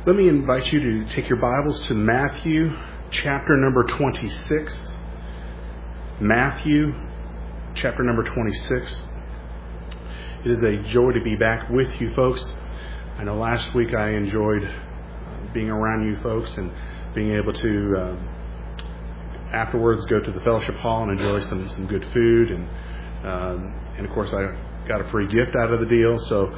Let me invite you to take your Bibles to Matthew chapter number 26. Matthew chapter number 26. It is a joy to be back with you folks. I know last week I enjoyed being around you folks and being able to afterwards go to the fellowship hall and enjoy some good food. And of course I got a free gift out of the deal. So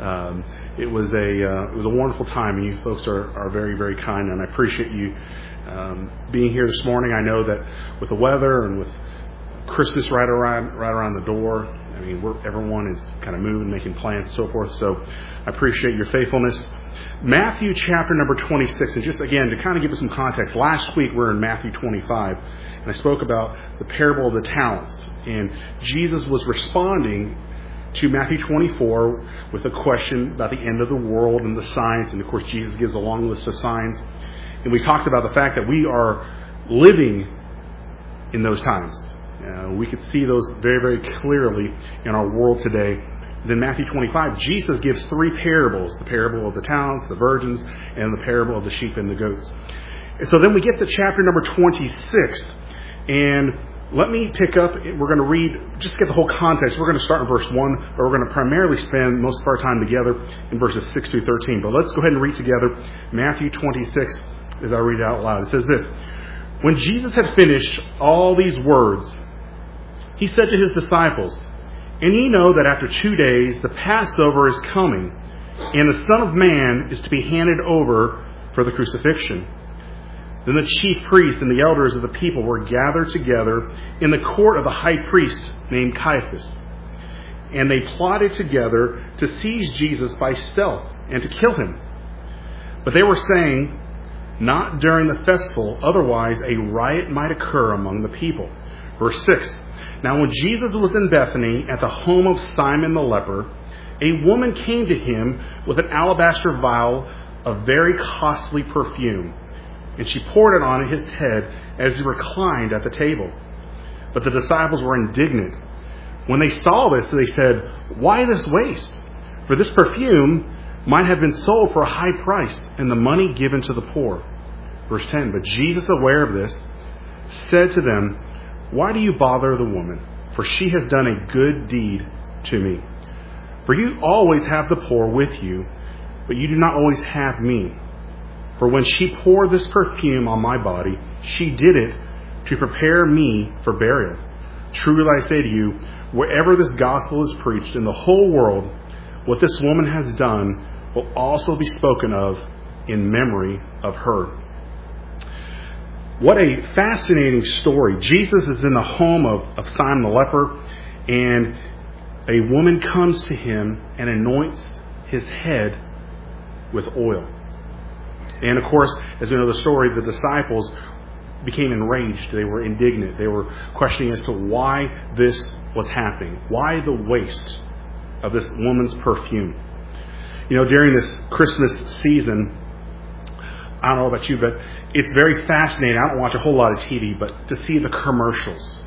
it was a wonderful time, and you folks are very, very kind, and I appreciate you being here this morning. I know that with the weather and with Christmas right around the door, I mean, everyone is kind of moving, making plans, and so forth. So I appreciate your faithfulness. Matthew chapter number 26, and just again to kind of give us some context. Last week we were in Matthew 25, and I spoke about the parable of the talents, and Jesus was responding to Matthew 24 with a question about the end of the world and the signs. And of course, Jesus gives a long list of signs. And we talked about the fact that we are living in those times. We could see those very, very clearly in our world today. Then Matthew 25, Jesus gives three parables: the parable of the talents, the virgins, and the parable of the sheep and the goats. And so then we get to chapter number 26, and let me pick up. We're going to read, just to get the whole context. We're going to start in verse 1, but we're going to primarily spend most of our time together in verses 6 through 13. But let's go ahead and read together Matthew 26 as I read it out loud. It says this: When Jesus had finished all these words, he said to his disciples, "And ye know that after 2 days the Passover is coming, and the Son of Man is to be handed over for the crucifixion." Then the chief priests and the elders of the people were gathered together in the court of the high priest named Caiaphas. And they plotted together to seize Jesus by stealth and to kill him. But they were saying, "Not during the festival, otherwise a riot might occur among the people." Verse 6. Now when Jesus was in Bethany at the home of Simon the leper, a woman came to him with an alabaster vial of very costly perfume. And she poured it on his head as he reclined at the table. But the disciples were indignant. When they saw this, they said, "Why this waste? For this perfume might have been sold for a high price and the money given to the poor." Verse 10, But Jesus, aware of this, said to them, "Why do you bother the woman? For she has done a good deed to me. For you always have the poor with you, but you do not always have me. For when she poured this perfume on my body, she did it to prepare me for burial. Truly I say to you, wherever this gospel is preached in the whole world, what this woman has done will also be spoken of in memory of her." What a fascinating story. Jesus is in the home of Simon the leper, and a woman comes to him and anoints his head with oil. And of course, as we know the story, the disciples became enraged. They were indignant. They were questioning as to why this was happening. Why the waste of this woman's perfume? You know, during this Christmas season, I don't know about you, but it's very fascinating. I don't watch a whole lot of TV, but to see the commercials.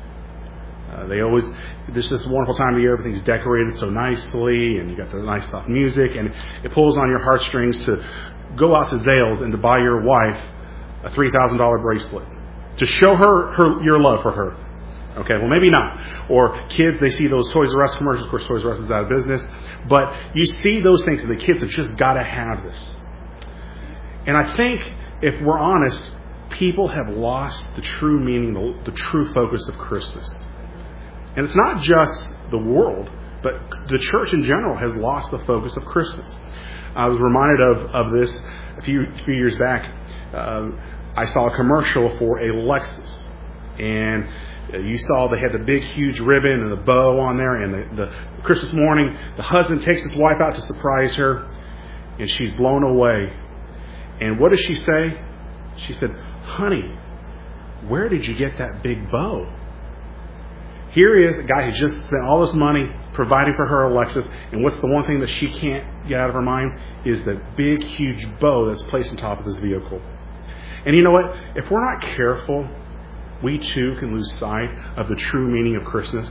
This is a wonderful time of year. Everything's decorated so nicely, and you got the nice soft music, and it pulls on your heartstrings to go out to Zales and to buy your wife a $3,000 bracelet to show her your love for her. Okay, well maybe not. Or kids, they see those Toys R Us commercials. Of course, Toys R Us is out of business, but you see those things, and the kids have just got to have this. And I think, if we're honest, people have lost the true meaning, the true focus of Christmas. And it's not just the world, but the church in general has lost the focus of Christmas. I was reminded of this a few years back. I saw a commercial for a Lexus, and you saw they had the big, huge ribbon and the bow on there, and the Christmas morning, the husband takes his wife out to surprise her, and she's blown away. And what does she say? She said, "Honey, where did you get that big bow?" Here is a guy who just spent all this money providing for her a Lexus, and what's the one thing that she can't get out of her mind is the big, huge bow that's placed on top of this vehicle. And you know what? If we're not careful, we too can lose sight of the true meaning of Christmas.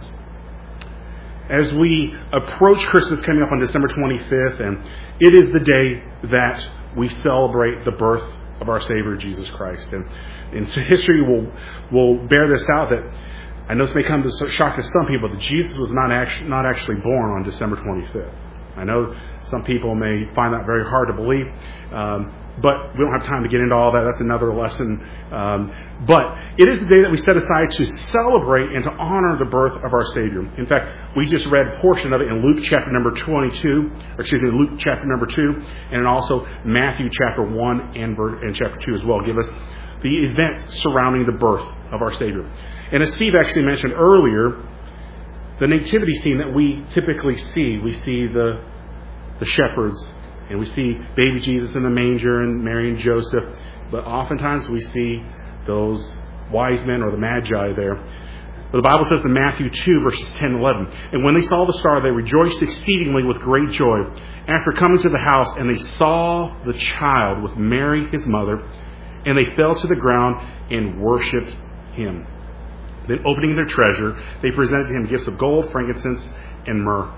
As we approach Christmas coming up on December 25th, and it is the day that we celebrate the birth of our Savior, Jesus Christ. And so history will bear this out, that I know this may come as a shock to some people, that Jesus was not actually born on December 25th. I know some people may find that very hard to believe, but we don't have time to get into all that. That's another lesson. But it is the day that we set aside to celebrate and to honor the birth of our Savior. In fact, we just read a portion of it in Luke chapter number 22, Luke chapter number 2, and also Matthew chapter 1 and chapter 2 as well. Give us the events surrounding the birth of our Savior. And as Steve actually mentioned earlier, the nativity scene that we typically see, we see the shepherds, and we see baby Jesus in the manger and Mary and Joseph, but oftentimes we see those wise men or the magi there. But the Bible says in Matthew 2, verses 10 and 11, and when they saw the star, they rejoiced exceedingly with great joy. After coming to the house, and they saw the child with Mary his mother, and they fell to the ground and worshipped him. Then opening their treasure, they presented to him gifts of gold, frankincense, and myrrh.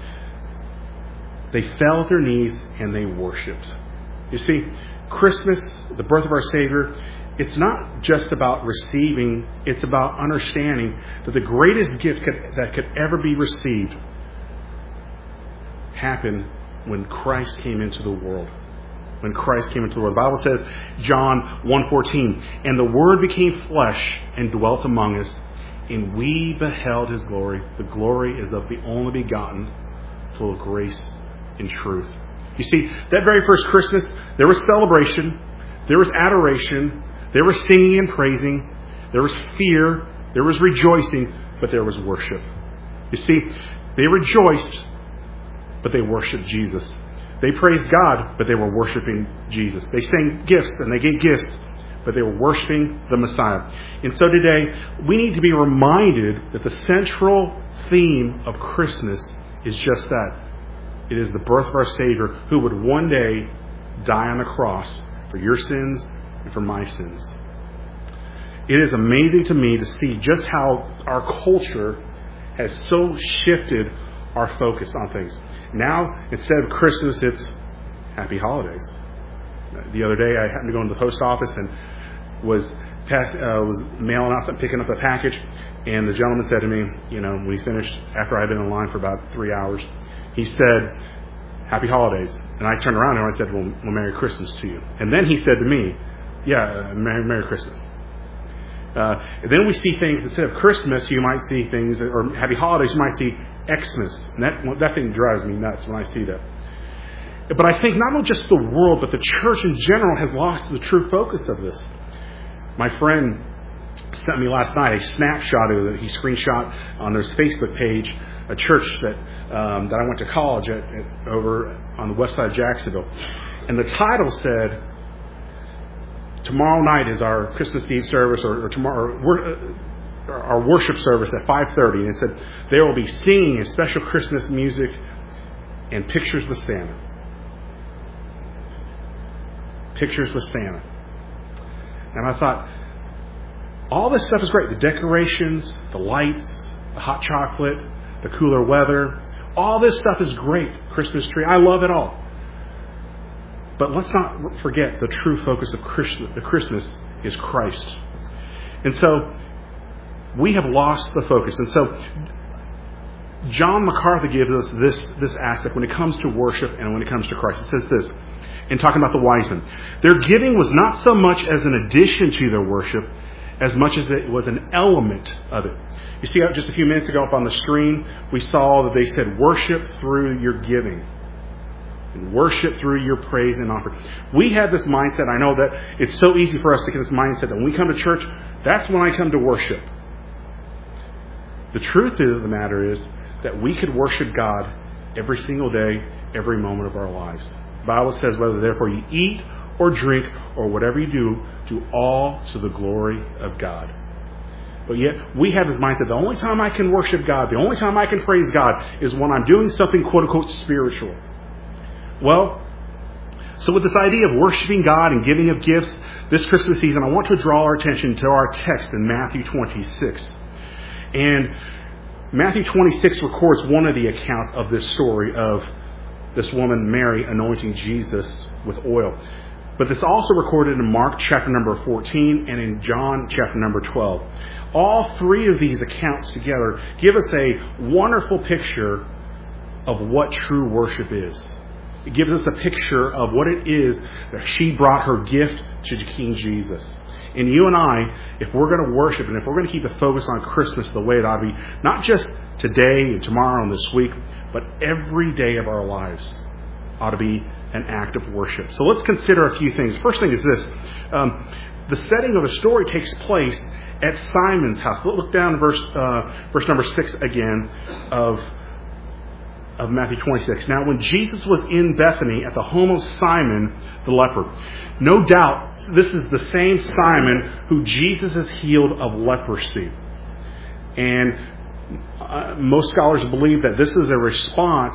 They fell at their knees and they worshipped. You see, Christmas, the birth of our Savior, it's not just about receiving, it's about understanding that the greatest gift that could ever be received happened when Christ came into the world. When Christ came into the world. The Bible says, John 1:14, and the Word became flesh and dwelt among us, and we beheld his glory. The glory is of the only begotten, full of grace and truth. You see, that very first Christmas, there was celebration, there was adoration, there was singing and praising, there was fear, there was rejoicing, but there was worship. You see, they rejoiced, but they worshiped Jesus. They praised God, but they were worshiping Jesus. They sang gifts and they gave gifts, but they were worshiping the Messiah. And so today, we need to be reminded that the central theme of Christmas is just that. It is the birth of our Savior, who would one day die on the cross for your sins and for my sins. It is amazing to me to see just how our culture has so shifted our focus on things. Now, instead of Christmas, it's Happy Holidays. The other day, I happened to go into the post office and was mailing out something, picking up a package, and the gentleman said to me, when he finished, after I had been in line for about 3 hours, he said, Happy Holidays. And I turned around and I said, well, Merry Christmas to you. And then he said to me, yeah, Merry Christmas. And then we see things, instead of Christmas, you might see things, or Happy Holidays, you might see Xmas. And that thing drives me nuts when I see that. But I think not only just the world, but the church in general has lost the true focus of this. My friend sent me last night a snapshot that he screenshot on their Facebook page, a church that I went to college at over on the west side of Jacksonville. And the title said, tomorrow night is our Christmas Eve service, or tomorrow, our worship service at 5:30. And it said, there will be singing and special Christmas music and pictures with Santa. Pictures with Santa. And I thought, all this stuff is great. The decorations, the lights, the hot chocolate, the cooler weather. All this stuff is great. Christmas tree. I love it all. But let's not forget the true focus of Christmas is Christ. And so we have lost the focus. And so John MacArthur gives us this aspect when it comes to worship and when it comes to Christ. It says this, in talking about the wise men. Their giving was not so much as an addition to their worship as much as it was an element of it. You see, just a few minutes ago up on the screen, we saw that they said, worship through your giving. And worship through your praise and offering. We have this mindset. I know that it's so easy for us to get this mindset that when we come to church, that's when I come to worship. The truth of the matter is that we could worship God every single day, every moment of our lives. The Bible says, whether therefore you eat or drink or whatever you do all to the glory of God. But yet we have this mindset, the only time I can worship God, the only time I can praise God is when I'm doing something quote unquote spiritual. Well, so with this idea of worshiping God and giving of gifts this Christmas season, I want to draw our attention to our text in Matthew 26. And Matthew 26 records one of the accounts of this story of this woman, Mary, anointing Jesus with oil. But it's also recorded in Mark chapter number 14 and in John chapter number 12. All three of these accounts together give us a wonderful picture of what true worship is. It gives us a picture of what it is that she brought her gift to King Jesus. And you and I, if we're going to worship and if we're going to keep the focus on Christmas the way it ought to be, not just today and tomorrow and this week, but every day of our lives ought to be an act of worship. So let's consider a few things. First thing is this. The setting of the story takes place at Simon's house. Look down verse number 6 again of Matthew 26. Now, when Jesus was in Bethany at the home of Simon the leper, no doubt this is the same Simon who Jesus has healed of leprosy. And most scholars believe that this is a response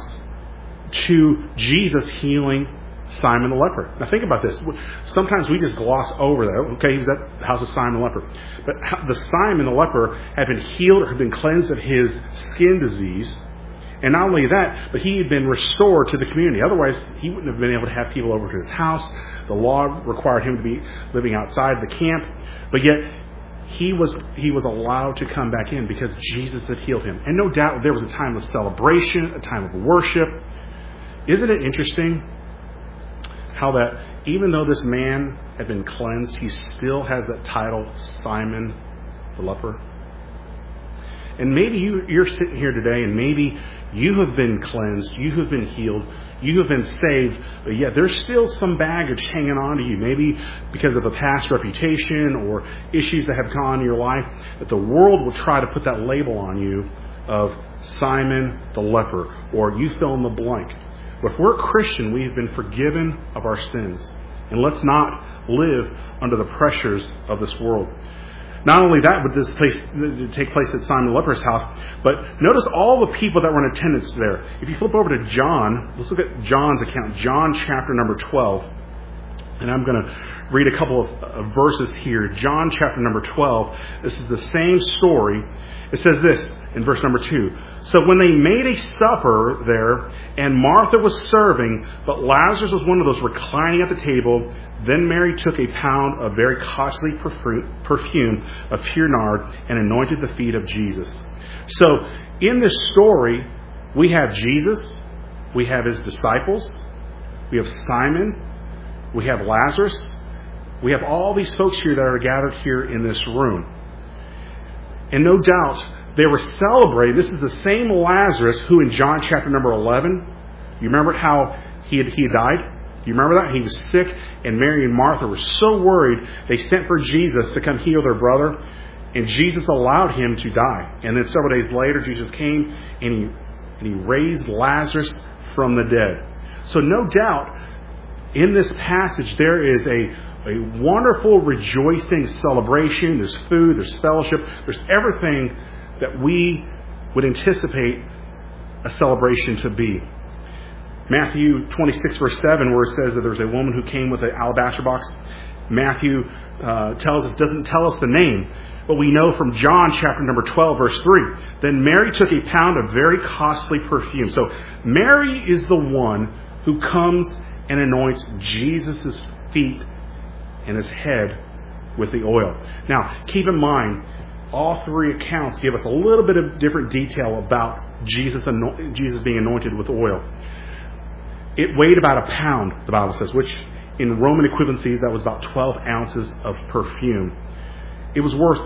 to Jesus healing Simon the leper. Now think about this. Sometimes we just gloss over that. Okay, he's at the house of Simon the leper. But the Simon the leper had been healed or had been cleansed of his skin disease. And not only that, but he had been restored to the community. Otherwise, he wouldn't have been able to have people over to his house. The law required him to be living outside the camp. But yet, he was allowed to come back in because Jesus had healed him. And no doubt there was a time of celebration, a time of worship. Isn't it interesting how that even though this man had been cleansed, he still has that title, Simon the leper? And maybe you're sitting here today and maybe you have been cleansed, you have been healed, you have been saved, but yet there's still some baggage hanging on to you, maybe because of a past reputation or issues that have gone on in your life, that the world will try to put that label on you of Simon the leper, or you fill in the blank. But if we're a Christian, we have been forgiven of our sins. And let's not live under the pressures of this world. Not only that would this take place at Simon the leper's house, but notice all the people that were in attendance there. If you flip over to John, let's look at John's account, John chapter number 12. And I'm going to read a couple of verses here. John chapter number 12. This is the same story. It says this in verse number 2. So when they made a supper there, and Martha was serving, but Lazarus was one of those reclining at the table, then Mary took a pound of very costly perfume of pure nard and anointed the feet of Jesus. So in this story, we have Jesus, we have his disciples, we have Simon, we have Lazarus, we have all these folks here that are gathered here in this room. And no doubt, they were celebrating. This is the same Lazarus who in John chapter number 11, you remember how he had died? Do you remember that? He was sick, and Mary and Martha were so worried, they sent for Jesus to come heal their brother, and Jesus allowed him to die. And then several days later, Jesus came, and he raised Lazarus from the dead. So no doubt, in this passage, there is a wonderful rejoicing celebration. There's food, there's fellowship, there's everything that we would anticipate a celebration to be. Matthew 26 verse 7, where it says that there's a woman who came with an alabaster box. Matthew doesn't tell us the name, but we know from John chapter number 12 verse 3. Then Mary took a pound of very costly perfume. So Mary is the one who comes and anoints Jesus' feet and his head with the oil. Now, keep in mind, all three accounts give us a little bit of different detail about Jesus being anointed with oil. It weighed about a pound, the Bible says, which in Roman equivalency, that was about 12 ounces of perfume. It was worth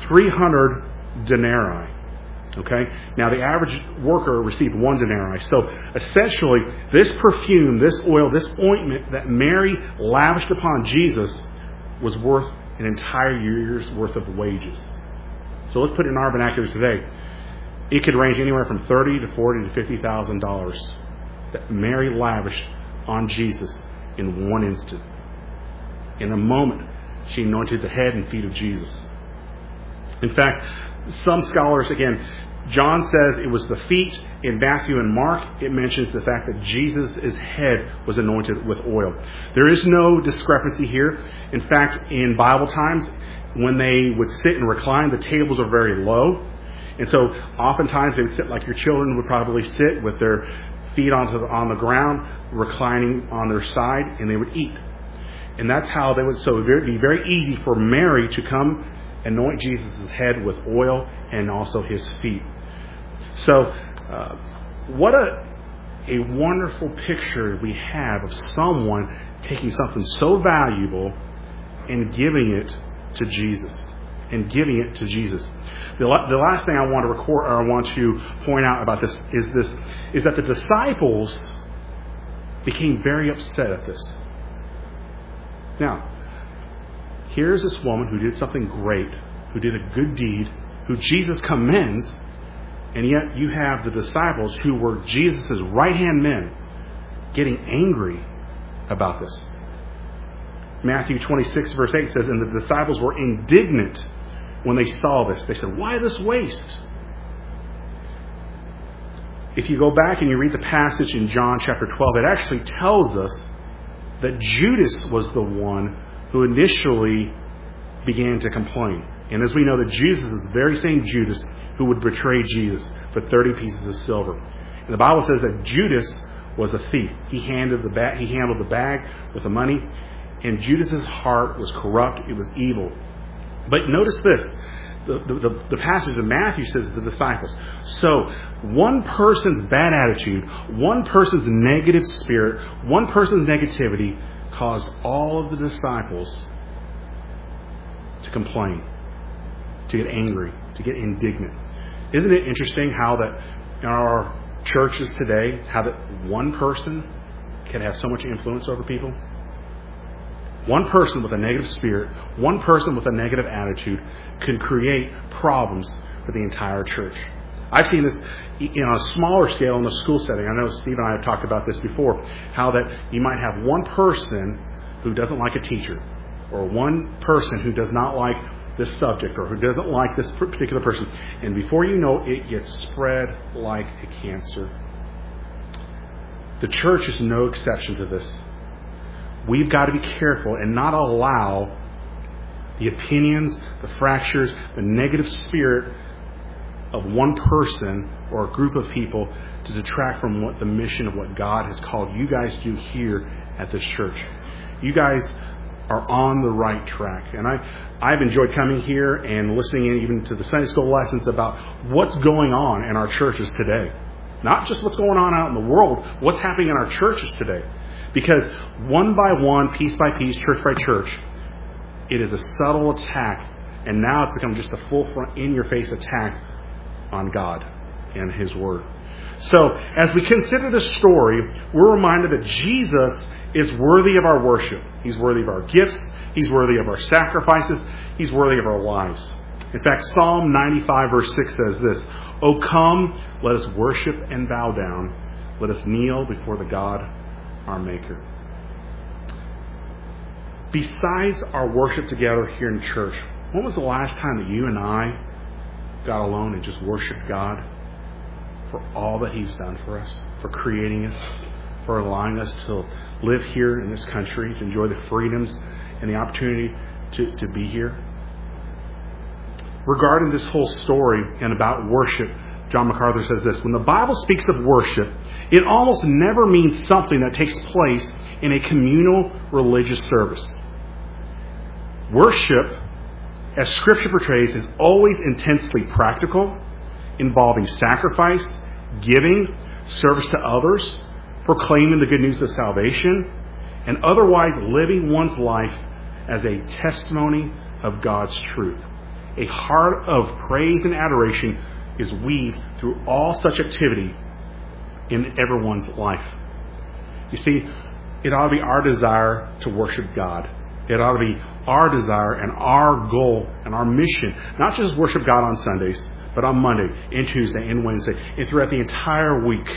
300 denarii. Okay? Now, the average worker received 1 denarii. So, essentially, this perfume, this oil, this ointment that Mary lavished upon Jesus was worth an entire year's worth of wages. So, let's put it in our vernacular today. It could range anywhere from $30,000 to $40,000 to $50,000 that Mary lavished on Jesus in one instant. In a moment, she anointed the head and feet of Jesus. In fact, some scholars, again, John says it was the feet. In Matthew and Mark, it mentions the fact that Jesus' head was anointed with oil. There is no discrepancy here. In fact, in Bible times, when they would sit and recline, the tables are very low. And so oftentimes they would sit like your children would probably sit, with their feet on the ground, reclining on their side, and they would eat. And that's how they would. So it would be very easy for Mary to come anoint Jesus' head with oil and also his feet. So what a wonderful picture we have of someone taking something so valuable and giving it to Jesus. And giving it to Jesus. The last thing I want to record, or I want to point out about this is that the disciples became very upset at this. Now, here's this woman who did something great, who did a good deed, who Jesus commends, and yet you have the disciples who were Jesus' right-hand men getting angry about this. Matthew 26 verse 8 says, and the disciples were indignant when they saw this. They said, why this waste? If you go back and you read the passage in John chapter 12, it actually tells us that Judas was the one who initially began to complain. And as we know, that Judas is the very same Judas who would betray Jesus for 30 pieces of silver. And the Bible says that Judas was a thief. He handled the bag with the money, and Judas's heart was corrupt. It was evil. But notice this. The passage of Matthew says the disciples. So one person's bad attitude, one person's negative spirit, one person's negativity caused all of the disciples to complain, to get angry, to get indignant. Isn't it interesting how that in our churches today, how that one person can have so much influence over people? One person with a negative spirit, one person with a negative attitude can create problems for the entire church. I've seen this on a smaller scale in the school setting. I know Steve and I have talked about this before, how that you might have one person who doesn't like a teacher, or one person who does not like this subject, or who doesn't like this particular person. And before you know it, gets spread like a cancer. The church is no exception to this. We've got to be careful and not allow the opinions, the fractures, the negative spirit of one person or a group of people to detract from what the mission of what God has called you guys to do here at this church. You guys are on the right track. And I've enjoyed coming here and listening in even to the Sunday school lessons about what's going on in our churches today. Not just what's going on out in the world, what's happening in our churches today. Because one by one, piece by piece, church by church, it is a subtle attack. And now it's become just a full-front, in-your-face attack on God and His Word. So, as we consider this story, we're reminded that Jesus is worthy of our worship. He's worthy of our gifts. He's worthy of our sacrifices. He's worthy of our lives. In fact, Psalm 95 verse 6 says this, "O come, let us worship and bow down. Let us kneel before the God our Maker." Besides our worship together here in church, when was the last time that you and I got alone and just worshiped God for all that He's done for us, for creating us, for allowing us to live here in this country, to enjoy the freedoms and the opportunity to be here? Regarding this whole story and about worship, John MacArthur says this, when the Bible speaks of worship, it almost never means something that takes place in a communal religious service. Worship, as Scripture portrays, is always intensely practical, involving sacrifice, giving, service to others, proclaiming the good news of salvation, and otherwise living one's life as a testimony of God's truth. A heart of praise and adoration is weaved through all such activity in everyone's life. You see, it ought to be our desire to worship God. It ought to be our desire and our goal and our mission, not just worship God on Sundays, but on Monday and Tuesday and Wednesday and throughout the entire week.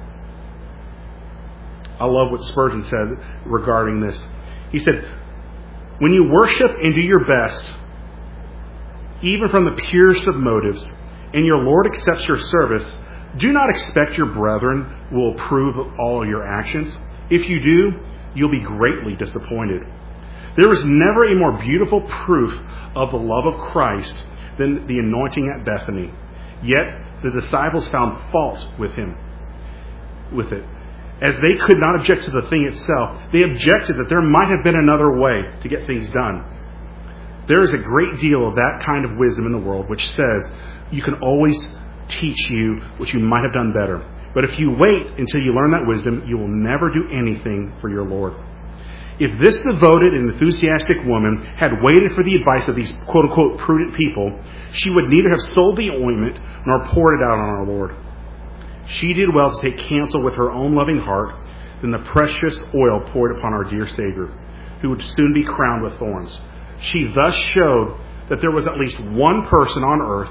I love what Spurgeon said regarding this. He said, when you worship and do your best, even from the purest of motives, and your Lord accepts your service, do not expect your brethren will approve of all your actions. If you do, you'll be greatly disappointed. There is never a more beautiful proof of the love of Christ than the anointing at Bethany. Yet the disciples found fault with Him. with it. As they could not object to the thing itself, they objected that there might have been another way to get things done. There is a great deal of that kind of wisdom in the world which says you can always teach you what you might have done better. But if you wait until you learn that wisdom, you will never do anything for your Lord. If this devoted and enthusiastic woman had waited for the advice of these quote-unquote prudent people, she would neither have sold the ointment nor poured it out on our Lord. She did well to take counsel with her own loving heart than the precious oil poured upon our dear Savior, who would soon be crowned with thorns. She thus showed that there was at least one person on earth.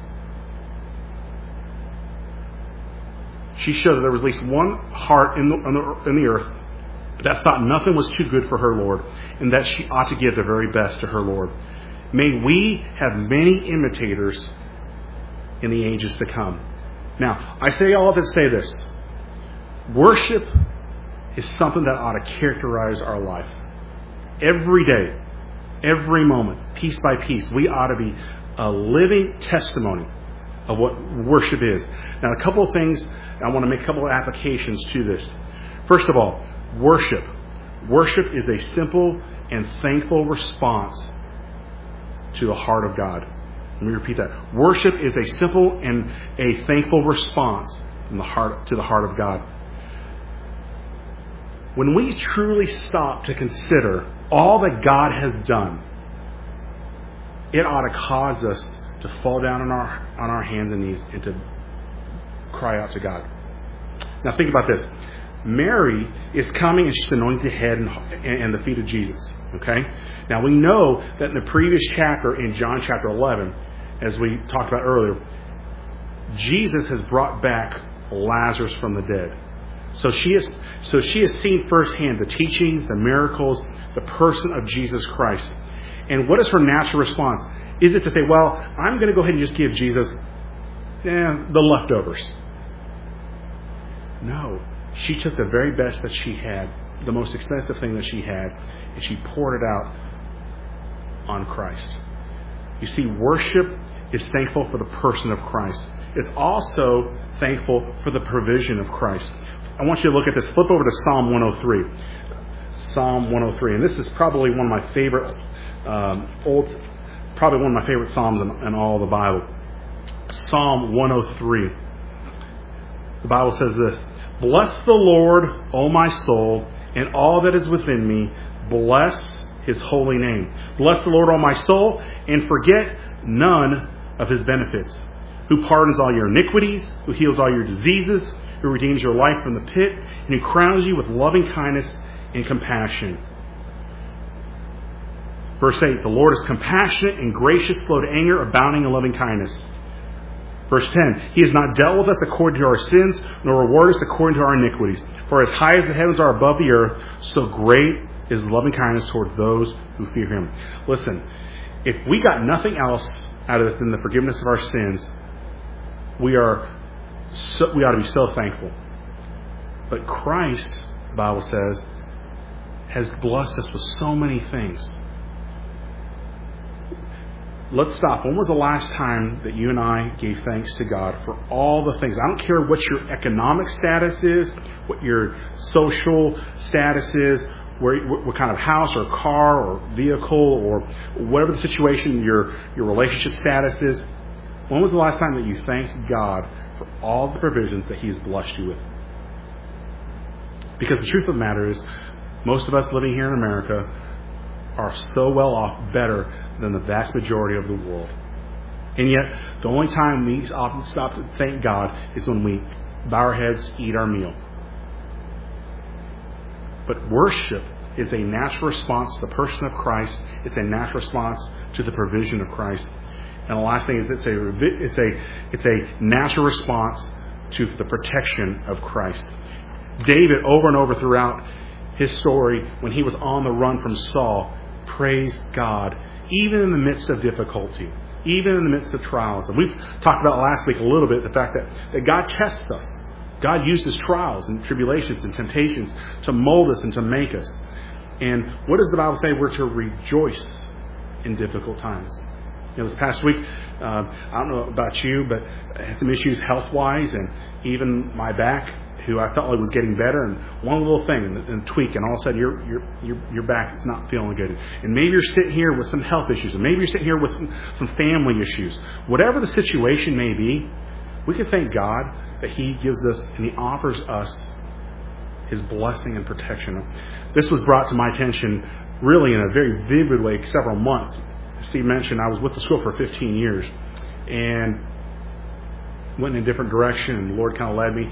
She showed that there was at least one heart in the earth that thought nothing was too good for her Lord, and that she ought to give the very best to her Lord. May we have many imitators in the ages to come. Now, I say all of this to say this. Worship is something that ought to characterize our life. Every day, every moment, piece by piece, we ought to be a living testimony of what worship is. Now, a couple of things, I want to make a couple of applications to this. First of all, worship. Worship is a simple and thankful response to the heart of God. Let me repeat that. Worship is a simple and a thankful response from the heart to the heart of God. When we truly stop to consider all that God has done, it ought to cause us to fall down on our hands and knees and to cry out to God. Now think about this. Mary is coming and she's anointing the head and the feet of Jesus. Okay? Now we know that in the previous chapter, in John chapter 11, as we talked about earlier, Jesus has brought back Lazarus from the dead. So she has seen firsthand the teachings, the miracles, the person of Jesus Christ. And what is her natural response? Is it to say, well, I'm going to go ahead and just give Jesus the leftovers? No. She took the very best that she had, the most expensive thing that she had, and she poured it out on Christ. You see, worship is thankful for the person of Christ. It's also thankful for the provision of Christ. I want you to look at this. Flip over to Psalm 103. Psalm 103. And this is probably one of my favorite, probably one of my favorite Psalms in all the Bible. Psalm 103. The Bible says this: Bless the Lord, O my soul, and all that is within me. Bless His holy name. Bless the Lord, O my soul, and forget none of His benefits. Who pardons all your iniquities, who heals all your diseases, who redeems your life from the pit, and who crowns you with loving kindness and compassion. Verse 8, the Lord is compassionate and gracious, slow to anger, abounding in loving kindness. Verse 10, He has not dealt with us according to our sins, nor rewarded us according to our iniquities. For as high as the heavens are above the earth, so great is loving kindness toward those who fear Him. Listen, if we got nothing else out of this than the forgiveness of our sins, we ought to be so thankful. But Christ, the Bible says, has blessed us with so many things. Let's stop. When was the last time that you and I gave thanks to God for all the things? I don't care what your economic status is, what your social status is, what kind of house or car or vehicle or whatever the situation, your relationship status is. When was the last time that you thanked God for all the provisions that He has blessed you with? Because the truth of the matter is, most of us living here in America are so well off, better than the vast majority of the world. And yet, the only time we often stop to thank God is when we bow our heads, eat our meal. But worship is a natural response to the person of Christ. It's a natural response to the provision of Christ. And the last thing is it's a natural response to the protection of Christ. David, over and over throughout his story, when he was on the run from Saul, praised God, even in the midst of difficulty, even in the midst of trials. And we've talked about last week a little bit the fact that God tests us. God uses trials and tribulations and temptations to mold us and to make us. And what does the Bible say? We're to rejoice in difficult times. You know, this past week, I don't know about you, but I had some issues health-wise, and even my back who I felt like was getting better, and one little thing and tweak, and all of a sudden your back is not feeling good. And maybe you're sitting here with some health issues, and maybe you're sitting here with some family issues. Whatever the situation may be, we can thank God that He gives us and He offers us His blessing and protection. This was brought to my attention really in a very vivid way several months. Steve mentioned I was with the school for 15 years and went in a different direction, and the Lord kind of led me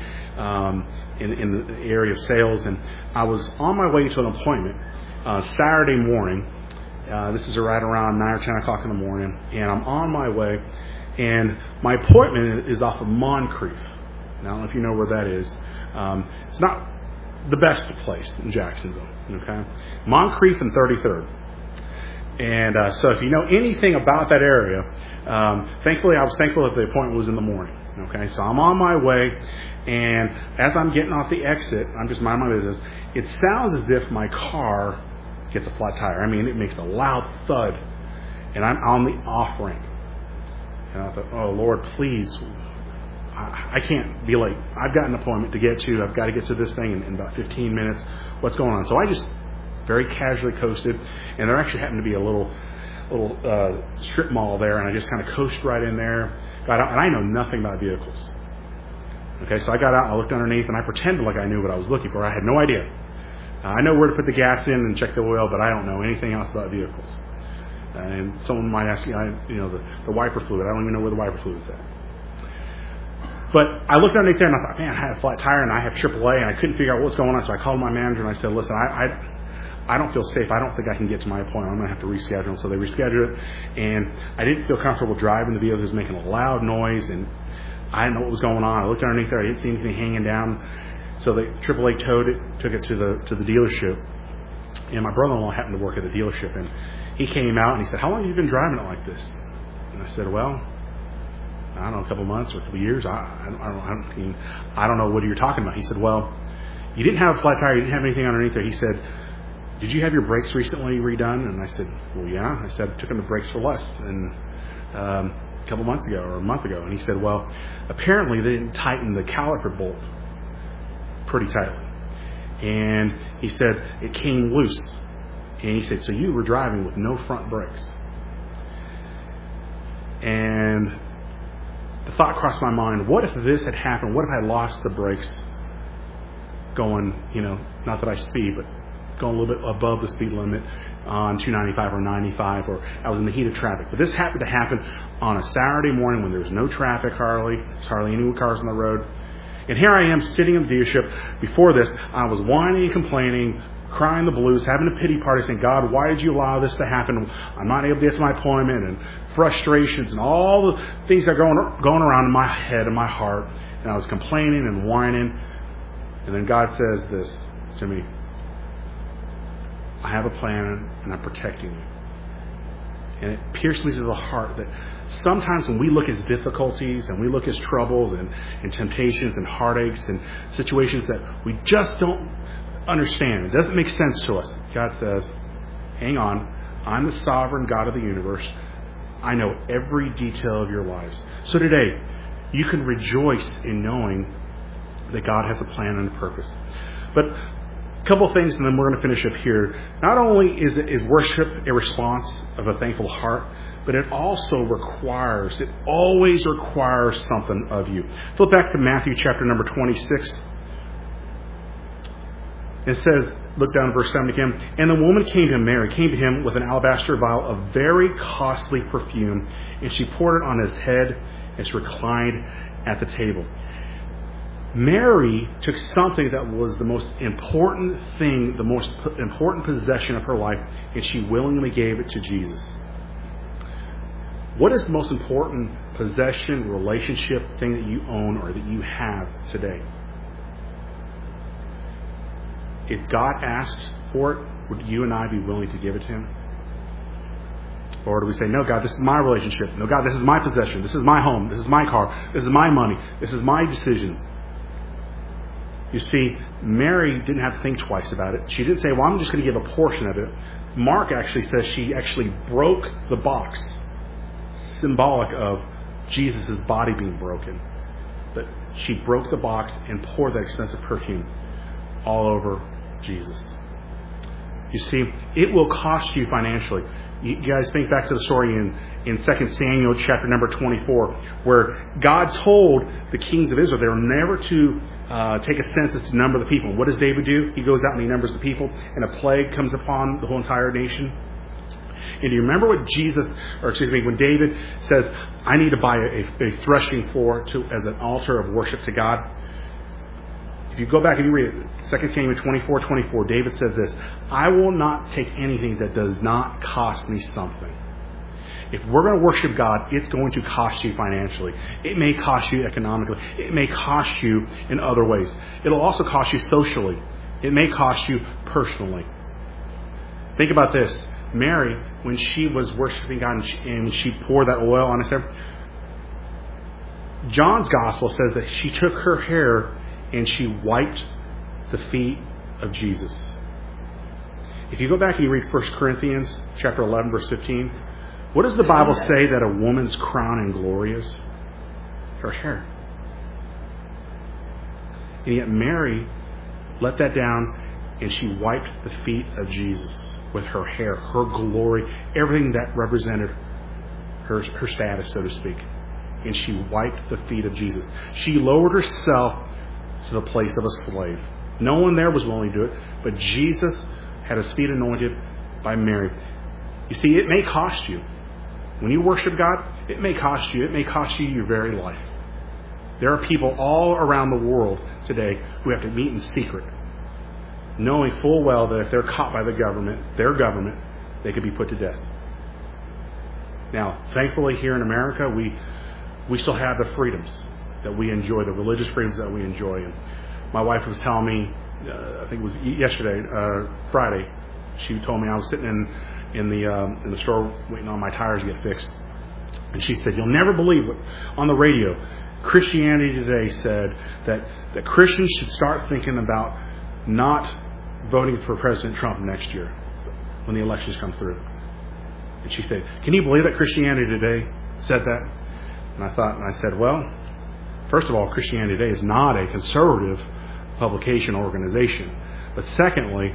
in the area of sales. And I was on my way to an appointment Saturday morning. This is right around 9 or 10 o'clock in the morning, and I'm on my way, and my appointment is off of Moncrief. Now, I don't know if you know where that is. It's not the best place in Jacksonville, okay? Moncrief and 33rd. And so if you know anything about that area, thankfully I was thankful that the appointment was in the morning. Okay, so I'm on my way, and as I'm getting off the exit, I'm just minding my business. It sounds as if my car gets a flat tire. I mean, it makes a loud thud, and I'm on the off ramp. And I thought, oh Lord, please, I can't be late. I've got an appointment to get to. I've got to get to this thing in about 15 minutes. What's going on? So I just very casually coasted, and there actually happened to be a little strip mall there, and I just kind of coasted right in there. Got out, and I know nothing about vehicles. Okay, so I got out, and I looked underneath, and I pretended like I knew what I was looking for. I had no idea. I know where to put the gas in and check the oil, but I don't know anything else about vehicles. And someone might ask me, the wiper fluid. I don't even know where the wiper fluid's at. But I looked underneath there, and I thought, man, I had a flat tire, and I have AAA, and I couldn't figure out what's going on. So I called my manager, and I said, listen, I don't feel safe. I don't think I can get to my appointment. I'm going to have to reschedule. So they rescheduled it, and I didn't feel comfortable driving. The vehicle was making a loud noise, and I didn't know what was going on. I looked underneath there. I didn't see anything hanging down. So the AAA towed it, took it to the dealership, and my brother-in-law happened to work at the dealership, and he came out, and he said, how long have you been driving it like this? And I said, well, I don't know, a couple months or a couple years. I don't know what you're talking about. He said, well, you didn't have a flat tire. You didn't have anything underneath there. He said, did you have your brakes recently redone? And I said, well, yeah. I said, I took them to Brakes for Less a couple months ago or a month ago. And he said, well, apparently they didn't tighten the caliper bolt pretty tightly. And he said, it came loose. And he said, so you were driving with no front brakes. And the thought crossed my mind, what if this had happened? What if I lost the brakes going, not that I speed, but going a little bit above the speed limit on 295 or 95, or I was in the heat of traffic. But this happened to happen on a Saturday morning when there was no traffic hardly. There's hardly any cars on the road. And here I am sitting in the dealership. Before this, I was whining and complaining, crying the blues, having a pity party, saying, God, why did you allow this to happen? I'm not able to get to my appointment, and frustrations and all the things that are going around in my head and my heart. And I was complaining and whining. And then God says this to me, I have a plan, and I'm protecting you. And it pierced me to the heart that sometimes when we look at difficulties and we look at troubles and temptations and heartaches and situations that we just don't understand, it doesn't make sense to us, God says, hang on, I'm the sovereign God of the universe. I know every detail of your lives. So today, you can rejoice in knowing that God has a plan and a purpose. But a couple of things, and then we're going to finish up here. Not only is worship a response of a thankful heart, but it also always requires something of you. Flip back to Matthew chapter number 26. It says, look down at verse 7 again. And the woman came to him with an alabaster vial of very costly perfume, and she poured it on his head and she reclined at the table. Mary took something that was the most important thing, the most important possession of her life, and she willingly gave it to Jesus. What is the most important possession, relationship, thing that you own or that you have today? If God asks for it, would you and I be willing to give it to Him? Or do we say, no, God, this is my relationship. No, God, this is my possession. This is my home. This is my car. This is my money. This is my decisions. You see, Mary didn't have to think twice about it. She didn't say, well, I'm just going to give a portion of it. Mark actually says she actually broke the box, symbolic of Jesus' body being broken. But she broke the box and poured that expensive perfume all over Jesus. You see, it will cost you financially. You guys think back to the story in 2 Samuel chapter number 24, where God told the kings of Israel they were never to take a census to number the people. What does David do? He goes out and he numbers the people, and a plague comes upon the whole entire nation. And do you remember what when David says, I need to buy a threshing floor as an altar of worship to God? If you go back and you read it, 2 Samuel 24:24, David says this, I will not take anything that does not cost me something. If we're going to worship God, it's going to cost you financially. It may cost you economically. It may cost you in other ways. It'll also cost you socially. It may cost you personally. Think about this. Mary, when she was worshiping God and she poured that oil on herself, John's gospel says that she took her hair and she wiped the feet of Jesus. If you go back and you read 1 Corinthians chapter 11, verse 15, what does the Bible say that a woman's crown and glory is? Her hair. And yet Mary let that down and she wiped the feet of Jesus with her hair, her glory, everything that represented her status, so to speak. And she wiped the feet of Jesus. She lowered herself to the place of a slave. No one there was willing to do it, but Jesus had his feet anointed by Mary. You see, it may cost you. When you worship God, it may cost you. It may cost you your very life. There are people all around the world today who have to meet in secret, knowing full well that if they're caught by their government, they could be put to death. Now, thankfully here in America, we still have the freedoms that we enjoy, the religious freedoms that we enjoy. And my wife was telling me, I think it was yesterday, Friday, she told me I was sitting in the store waiting on my tires to get fixed. And she said, you'll never believe what on the radio, Christianity Today said that Christians should start thinking about not voting for President Trump next year when the elections come through. And she said, can you believe that Christianity Today said that? And I said, well, first of all, Christianity Today is not a conservative publication or organization. But secondly,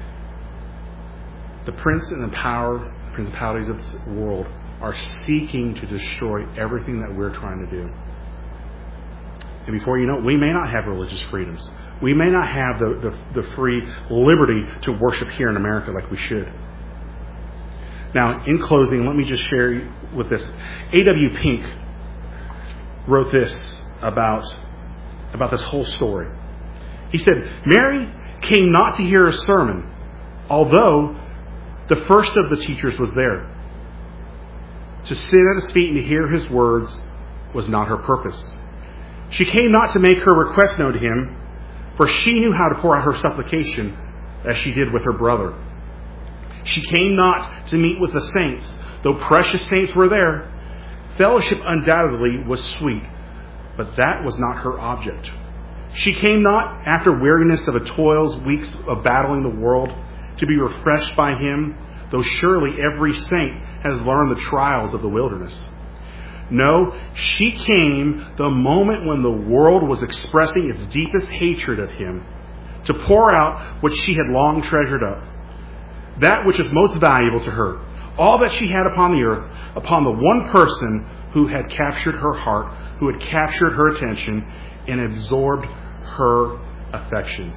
the prince and the principalities of this world are seeking to destroy everything that we're trying to do. And before you know it, we may not have religious freedoms. We may not have the free liberty to worship here in America like we should. Now, in closing, let me just share with this. A.W. Pink wrote this about this whole story. He said, Mary came not to hear a sermon, although the first of the teachers was there. To sit at his feet and to hear his words was not her purpose. She came not to make her request known to him, for she knew how to pour out her supplication as she did with her brother. She came not to meet with the saints, though precious saints were there. Fellowship undoubtedly was sweet, but that was not her object. She came not after weariness of a toils, weeks of battling the world, to be refreshed by him, though surely every saint has learned the trials of the wilderness. No, she came the moment when the world was expressing its deepest hatred of him, to pour out what she had long treasured up, that which is most valuable to her, all that she had upon the earth, upon the one person who had captured her heart, who had captured her attention, and absorbed her affections.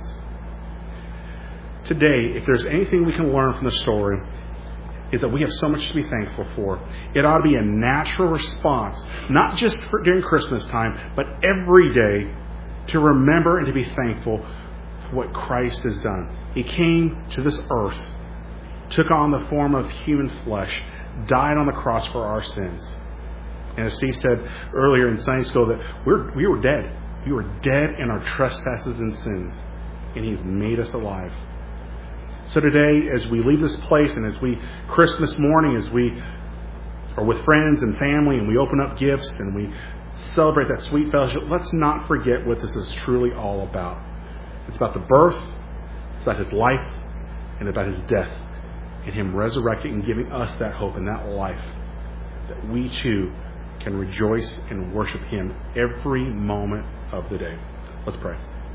Today, if there's anything we can learn from the story, is that we have so much to be thankful for. It ought to be a natural response, not just during Christmas time, but every day, to remember and to be thankful for what Christ has done. He came to this earth, took on the form of human flesh, died on the cross for our sins. And as Steve said earlier in Sunday school, that we were dead. We were dead in our trespasses and sins, and He's made us alive. So today, as we leave this place and as we, Christmas morning, as we are with friends and family and we open up gifts and we celebrate that sweet fellowship, let's not forget what this is truly all about. It's about the birth, it's about His life, and about His death, and Him resurrecting and giving us that hope and that life, that we too can rejoice and worship Him every moment of the day. Let's pray.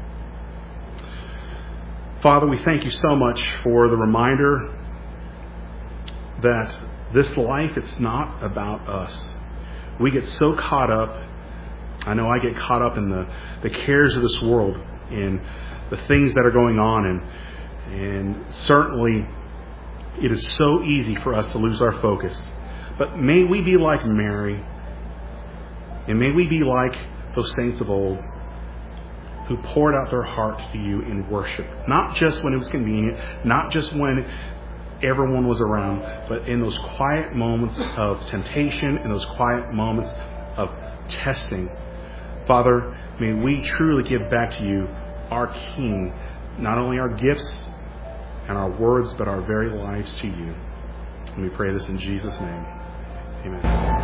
Father, we thank you so much for the reminder that this life, it's not about us. We get so caught up. I know I get caught up in the cares of this world and the things that are going on. And certainly it is so easy for us to lose our focus. But may we be like Mary, and may we be like those saints of old who poured out their hearts to you in worship. Not just when it was convenient, not just when everyone was around, but in those quiet moments of temptation, in those quiet moments of testing. Father, may we truly give back to you, our King, not only our gifts and our words, but our very lives to you. And we pray this in Jesus' name. Amen.